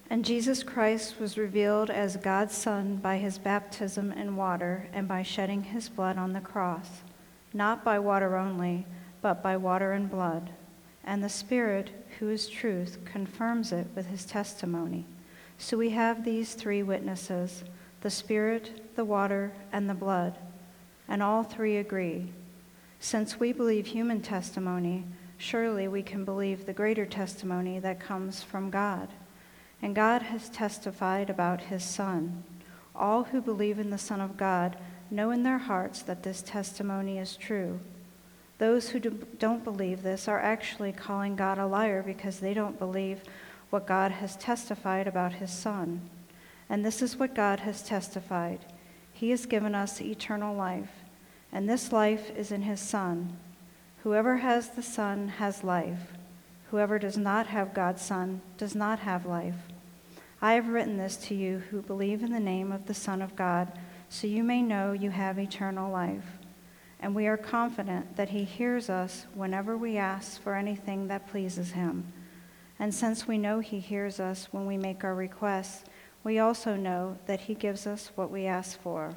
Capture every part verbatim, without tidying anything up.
And Jesus Christ was revealed as God's Son by his baptism in water and by shedding his blood on the cross, not by water only, but by water and blood. And the Spirit, who is truth, confirms it with his testimony. So we have these three witnesses, the Spirit, the water, and the blood, and all three agree. Since we believe human testimony, surely we can believe the greater testimony that comes from God. And God has testified about his Son. All who believe in the Son of God know in their hearts that this testimony is true. Those who do, don't believe this are actually calling God a liar because they don't believe what God has testified about his Son. And this is what God has testified. He has given us eternal life, and this life is in his Son. Whoever has the Son has life. Whoever does not have God's Son does not have life. I have written this to you who believe in the name of the Son of God, so you may know you have eternal life. And we are confident that he hears us whenever we ask for anything that pleases him. And since we know he hears us when we make our requests, we also know that he gives us what we ask for.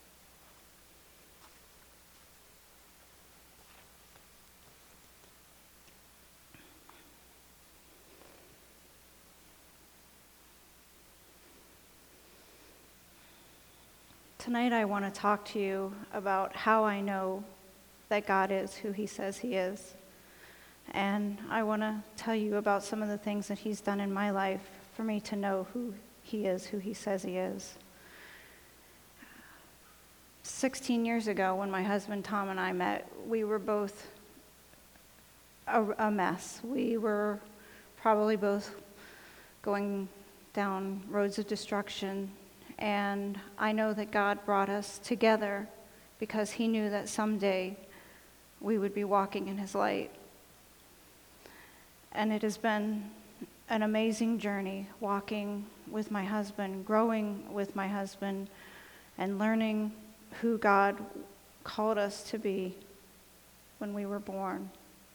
Tonight I want to talk to you about how I know that God is who he says he is. And I want to tell you about some of the things that he's done in my life for me to know who he is, who he says he is. sixteen years ago, when my husband Tom and I met, we were both a, a mess. We were probably both going down roads of destruction. And I know that God brought us together because he knew that someday we would be walking in his light. And it has been an amazing journey walking with my husband, growing with my husband, and learning who God called us to be when we were born.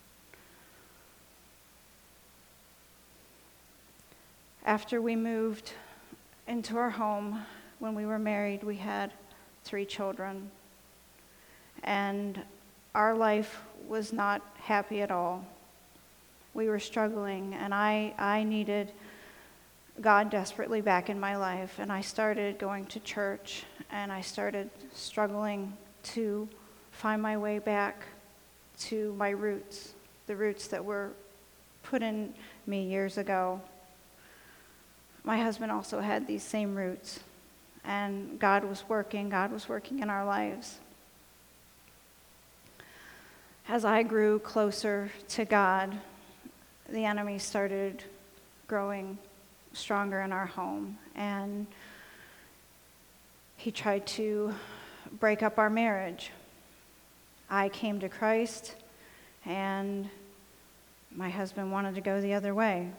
After we moved into our home, when we were married, we had three children. And our life was not happy at all. We were struggling, and I, I needed God desperately back in my life. And I started going to church, and I started struggling to find my way back to my roots, the roots that were put in me years ago. My husband also had these same roots, and God was working. God was working in our lives. As I grew closer to God, the enemy started growing stronger in our home, and he tried to break up our marriage. I came to Christ, and my husband wanted to go the other way.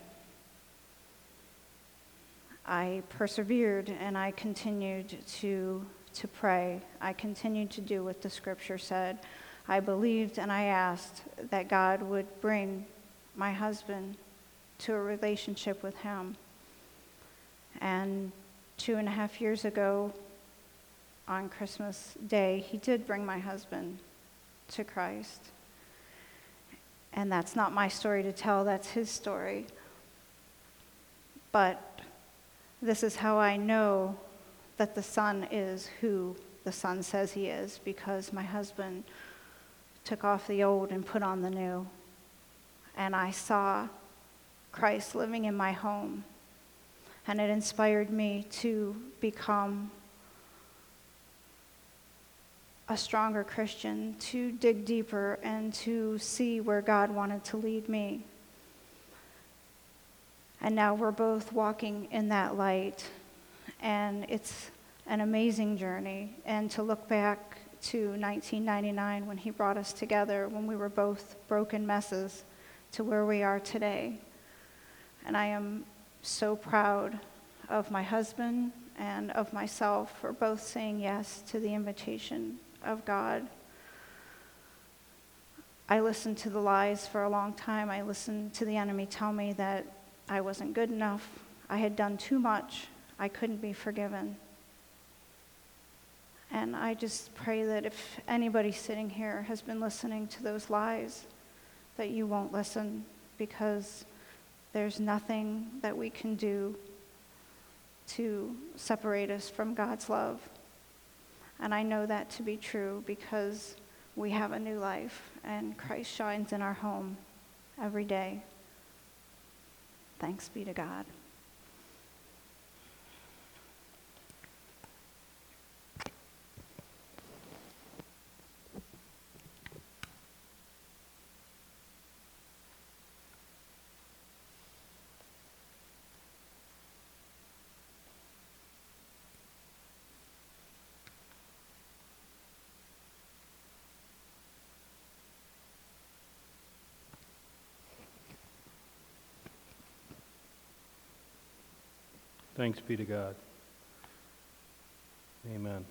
I persevered, and I continued to to pray. I continued to do what the scripture said. I believed and I asked that God would bring my husband to a relationship with him. And two and a half years ago, on Christmas Day, he did bring my husband to Christ. And that's not my story to tell, that's his story. But this is how I know that the Son is who the Son says he is, because my husband took off the old and put on the new. And I saw Christ living in my home. And it inspired me to become a stronger Christian, to dig deeper and to see where God wanted to lead me. And now we're both walking in that light, and it's an amazing journey. And to look back to nineteen ninety-nine, when he brought us together, when we were both broken messes, to where we are today. And I am so proud of my husband and of myself for both saying yes to the invitation of God. I listened to the lies for a long time. I listened to the enemy tell me that I wasn't good enough, I had done too much. I couldn't be forgiven. And I just pray that if anybody sitting here has been listening to those lies, that you won't listen, because there's nothing that we can do to separate us from God's love. And I know that to be true because we have a new life and Christ shines in our home every day. Thanks be to God. Thanks be to God. Amen.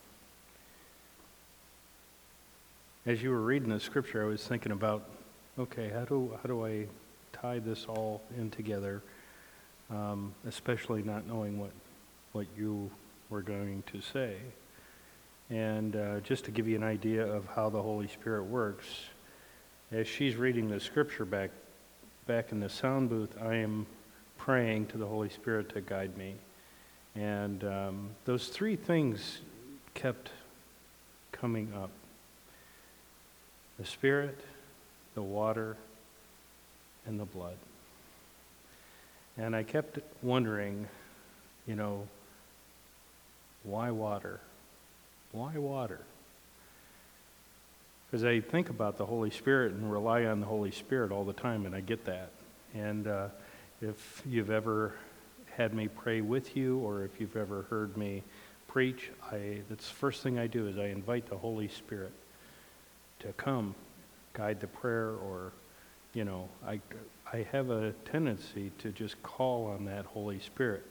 As you were reading the scripture, I was thinking about, okay, how do how do I tie this all in together, um, especially not knowing what what you were going to say. And uh, just to give you an idea of how the Holy Spirit works, as she's reading the scripture back back in the sound booth, I am praying to the Holy Spirit to guide me. And um, those three things kept coming up. The Spirit, the water, and the blood. And I kept wondering, you know, why water? Why water? Because I think about the Holy Spirit and rely on the Holy Spirit all the time, and I get that. And uh, if you've ever had me pray with you, or if you've ever heard me preach, I that's the first thing I do is I invite the Holy Spirit to come, guide the prayer, or, you know, I, I have a tendency to just call on that Holy Spirit.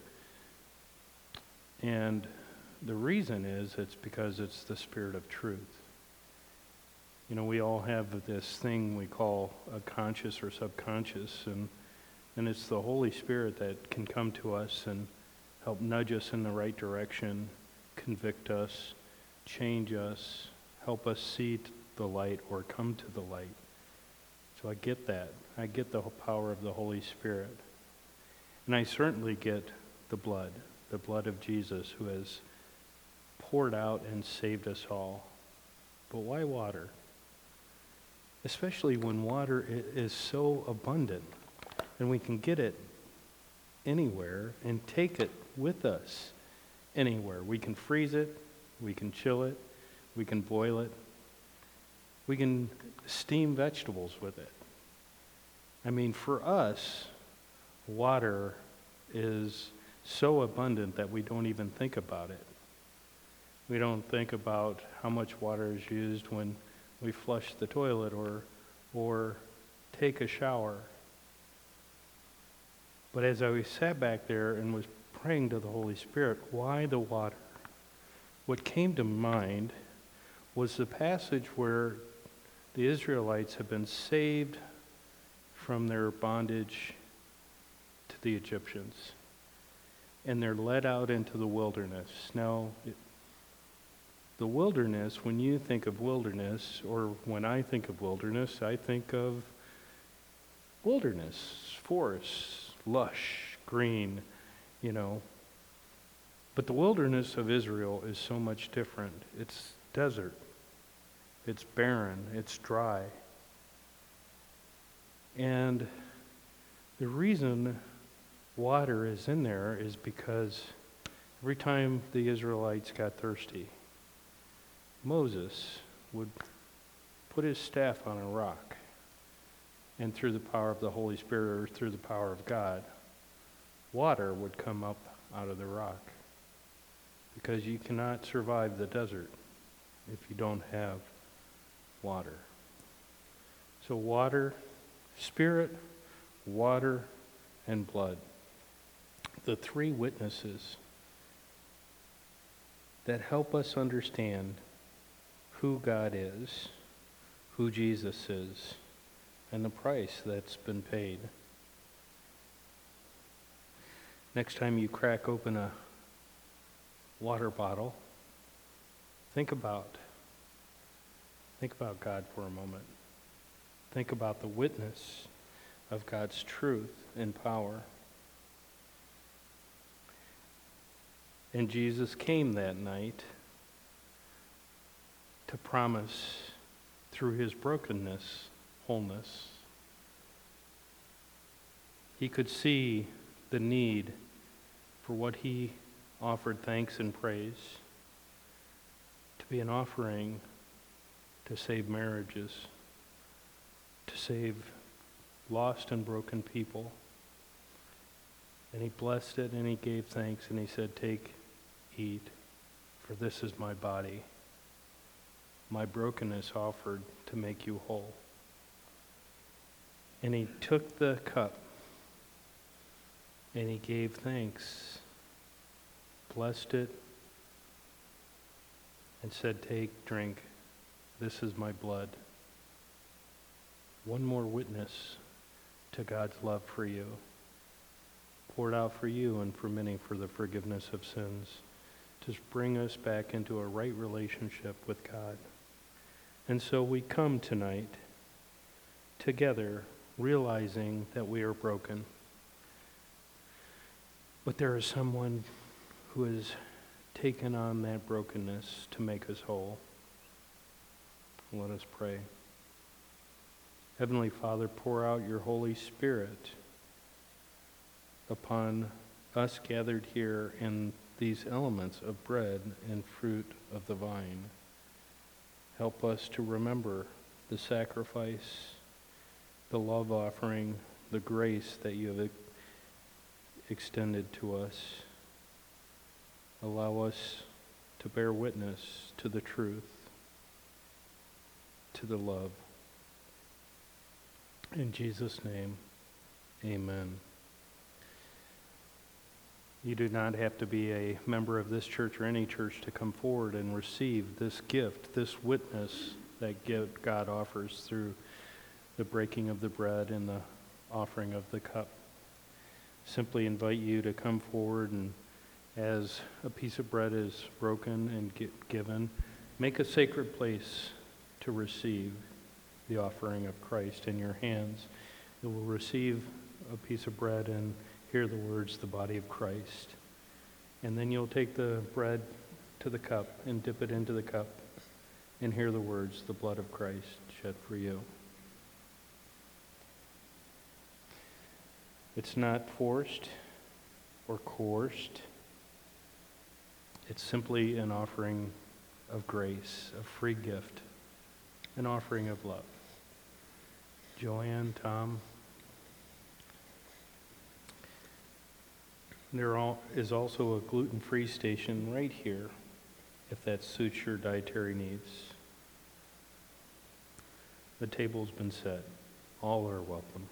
And the reason is, it's because it's the Spirit of truth. You know, we all have this thing we call a conscious or subconscious, and and it's the Holy Spirit that can come to us and help nudge us in the right direction, convict us, change us, help us see the light or come to the light. So I get that. I get the power of the Holy Spirit. And I certainly get the blood, the blood of Jesus, who has poured out and saved us all. But why water? Especially when water is so abundant and we can get it anywhere and take it with us anywhere. We can freeze it, we can chill it, we can boil it, we can steam vegetables with it. I mean, for us, water is so abundant that we don't even think about it. We don't think about how much water is used when we flush the toilet or or take a shower. But as I sat back there and was praying to the Holy Spirit, why the water? What came to mind was the passage where the Israelites have been saved from their bondage to the Egyptians, and they're led out into the wilderness. Now, it, the wilderness, when you think of wilderness, or when I think of wilderness, I think of wilderness, forests, lush, green, you know. But the wilderness of Israel is so much different. It's desert. It's barren. It's dry. And the reason water is in there is because every time the Israelites got thirsty, Moses would put his staff on a rock, and through the power of the Holy Spirit, or through the power of God, water would come up out of the rock. Because you cannot survive the desert if you don't have water. So water, Spirit, water, and blood. The three witnesses that help us understand who God is, who Jesus is, and the price that's been paid. Next time you crack open a water bottle, think about, think about God for a moment. Think about the witness of God's truth and power. And Jesus came that night to promise through his brokenness, wholeness. He could see the need for what he offered thanks and praise to be an offering to save marriages, to save lost and broken people. And he blessed it and he gave thanks and he said, "Take, eat, for this is my body, my brokenness offered to make you whole." And he took the cup and he gave thanks, blessed it, and said, "Take, drink, this is my blood." One more witness to God's love for you, poured out for you and for many for the forgiveness of sins, to bring us back into a right relationship with God. And so we come tonight together realizing that we are broken. But there is someone who has taken on that brokenness to make us whole. Let us pray. Heavenly Father, pour out your Holy Spirit upon us gathered here in these elements of bread and fruit of the vine. Help us to remember the sacrifice, the love offering, the grace that you have extended to us. Allow us to bear witness to the truth, to the love. In Jesus' name, amen. You do not have to be a member of this church or any church to come forward and receive this gift, this witness that God offers through the breaking of the bread and the offering of the cup. Simply invite you to come forward, and as a piece of bread is broken and get given, make a sacred place to receive the offering of Christ in your hands. You will receive a piece of bread and hear the words, "the body of Christ." And then you'll take the bread to the cup and dip it into the cup and hear the words, "the blood of Christ shed for you." It's not forced or coerced. It's simply an offering of grace, a free gift, an offering of love. Joanne, Tom, there is also a gluten-free station right here, if that suits your dietary needs. The table's been set. All are welcome.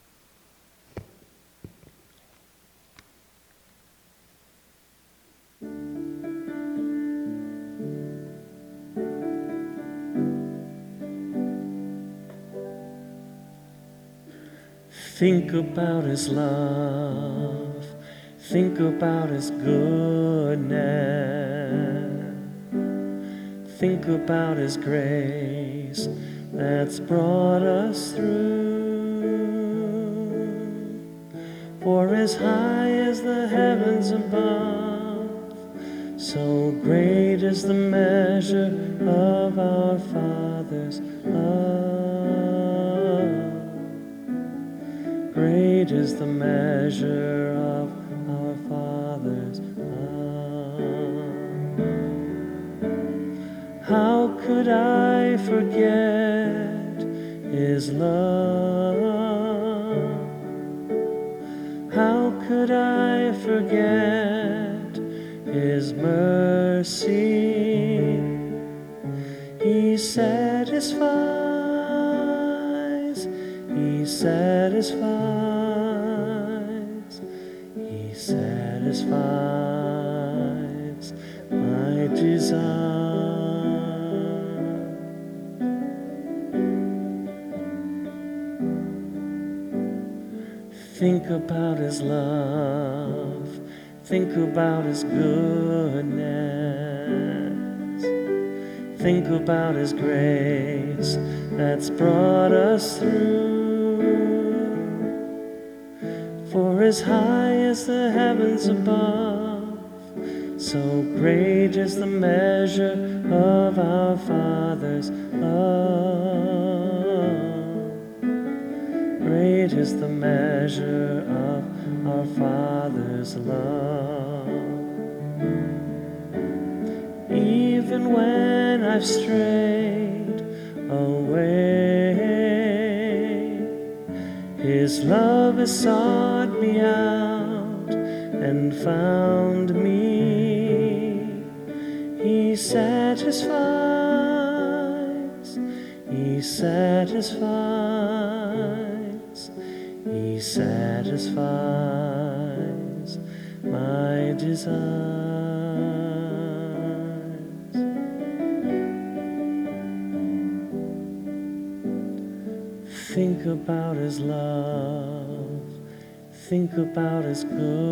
Think about his love, think about his goodness, think about his grace that's brought us through. For as high as the heavens above, so great is the measure of our Father's love. Great is the measure of our Father's love. How could I forget his love? How could I forget his mercy? He satisfies, he satisfies, he satisfies my desire. Think about his love, Think about his goodness. Think about his grace that's brought us through. For as high as the heavens above, so great is the measure of our Father's love. Great is the measure of our Father's love. Even when I've strayed away, his love has sought me out and found me. He satisfies, he satisfies, he satisfies my desires. Think about his love. Think about his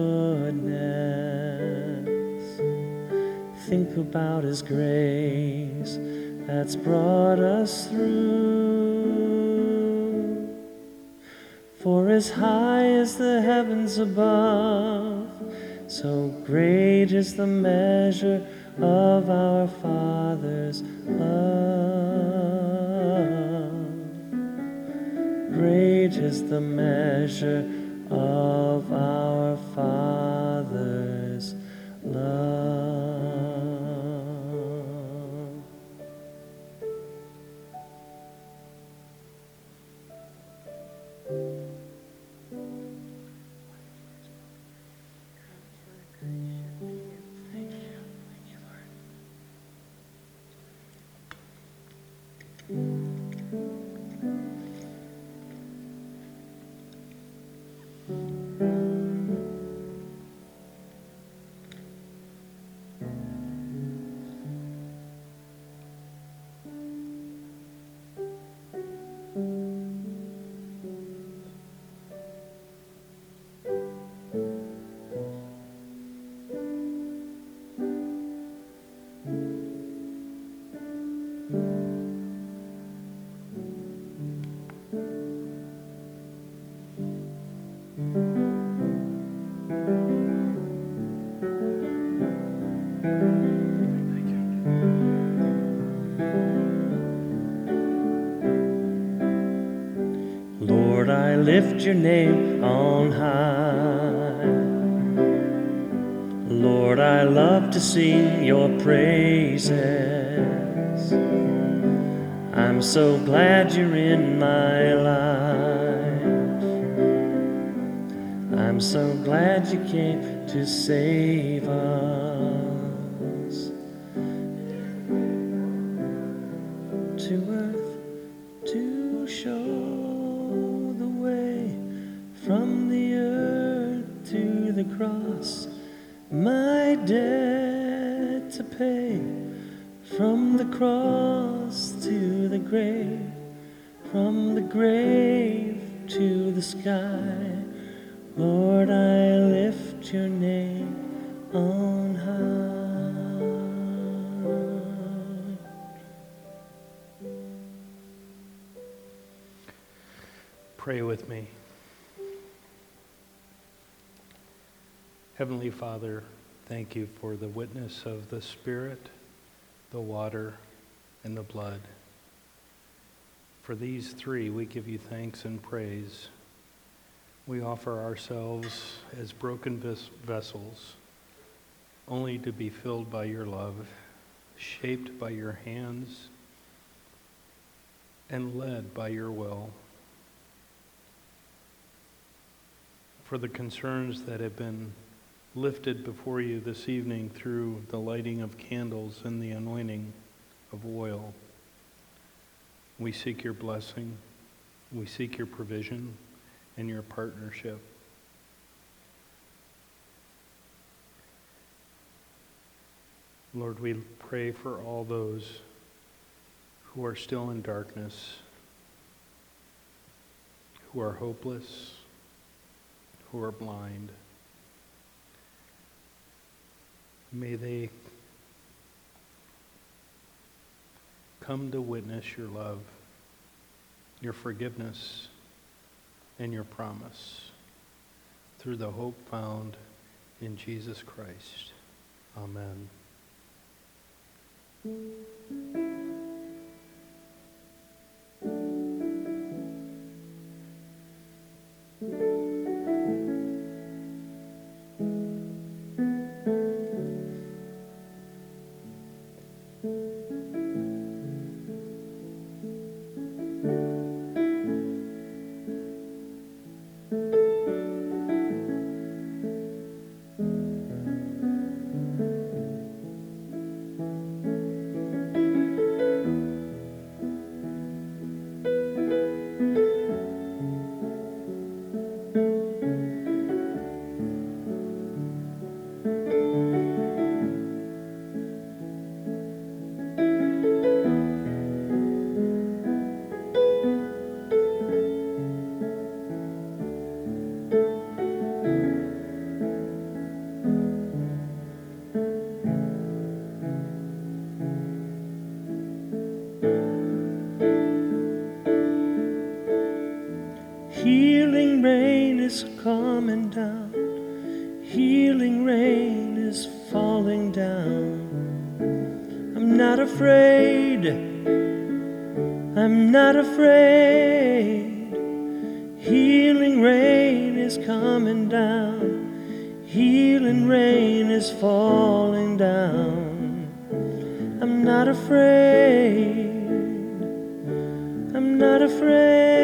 goodness. Think about his grace that's brought us through. For as high as the heavens above, so great is the measure of our Father's love. Great is the measure of our Father's love. Thank you. Thank you, Lord. Lord, I lift your name on high. Lord, I love to sing your praises. I'm so glad you're in my life. I'm so glad you came to save us. To earth to show the way, from the earth to the cross, my debt to pay, from the cross to the grave, from the grave to the sky. Lord, I lift your name on high. Pray with me. Heavenly Father, thank you for the witness of the Spirit, the water, and the blood. For these three, we give you thanks and praise. We offer ourselves as broken ves- vessels, only to be filled by your love, shaped by your hands, and led by your will. For the concerns that have been lifted before you this evening through the lighting of candles and the anointing of oil, we seek your blessing, we seek your provision and your partnership. Lord, we pray for all those who are still in darkness, who are hopeless, who are blind. May they come to witness your love, your forgiveness, and your promise through the hope found in Jesus Christ. Amen. Healing rain is coming down. Healing rain is falling down. I'm not afraid. I'm not afraid. Healing rain is coming down. Healing rain is falling down. I'm not afraid. I'm not afraid.